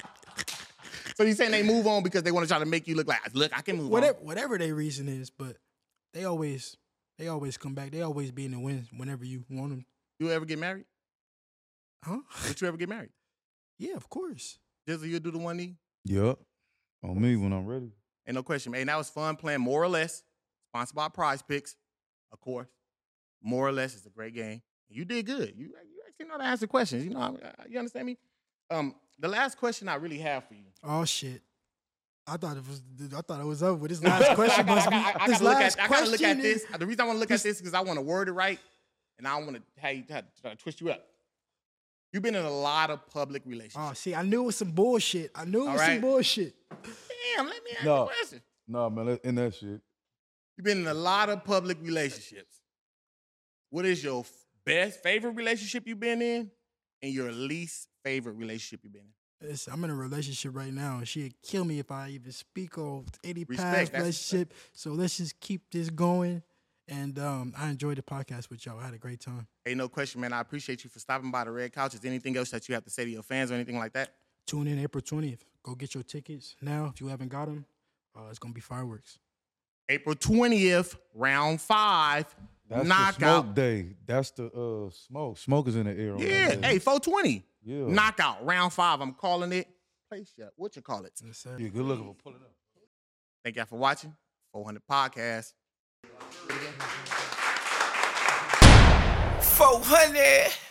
So you saying they move on because they want to try to make you look like, look, I can move Whatever on. whatever their reason is, but they always they always come back. They always be in the win whenever you want them. You ever get married? Huh? Would you ever get married? Yeah, of course. Jizzle, you do the one knee? Yup. On me when I'm ready. Ain't no question, man. That was fun playing More or Less, sponsored by Prize Picks, of course. More or Less is a great game. You did good. You, you actually know how to answer questions. You know, how- you understand me? Um, the last question I really have for you. Oh shit. I thought it was I thought it was over with. This last question must be I, I, I this gotta look last at, I gotta look at question this. is- The reason I want to look at this is because I want to word it right, and I want to how you try to, try to twist you up. You've been in a lot of public relationships. Oh, see, I knew it was some bullshit. I knew it All was right. some bullshit. Damn, let me ask No. you a question. Nah, man, let- in that shit. You've been in a lot of public relationships. What is your f- best favorite relationship you've been in, and your least favorite relationship you've been in? Listen, I'm in a relationship right now, and she'd kill me if I even speak of any Respect, past that's- relationship. So let's just keep this going. And um, I enjoyed the podcast with y'all. I had a great time. Ain't no question, man. I appreciate you for stopping by the Red Couch. Is there anything else that you have to say to your fans or anything like that? Tune in April twentieth. Go get your tickets now if you haven't got them. Uh, it's gonna be fireworks. April twentieth, round five, That's the knockout. smoke day. That's the uh smoke. Smoke is in the air. On Yeah, that day. hey, four twenty. Yeah. Knockout, round five. I'm calling it. place yet. What you call it? Yes, sir. Yeah, good looking for pulling up. Thank y'all for watching. four hundred Podcast. four hundred.